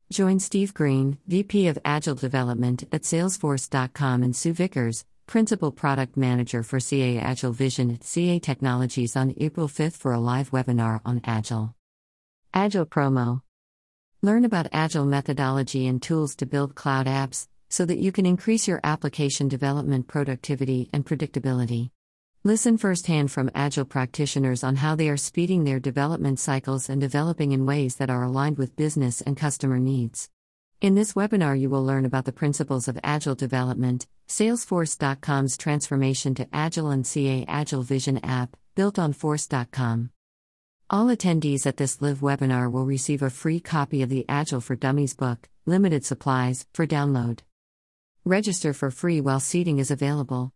Join Steve Green, VP of Agile Development at Salesforce.com, and Sue Vickers, Principal Product Manager for CA Agile Vision at CA Technologies on April 5th for a live webinar on Agile. Agile Promo. Learn about Agile methodology and tools to build cloud apps so that you can increase your application development productivity and predictability. Listen firsthand from Agile practitioners on how they are speeding their development cycles and developing in ways that are aligned with business and customer needs. In this webinar, you will learn about the principles of Agile development, Salesforce.com's transformation to Agile, and CA Agile Vision app, built on Force.com. All attendees at this live webinar will receive a free copy of the Agile for Dummies book, limited supplies, for download. Register for free while seating is available.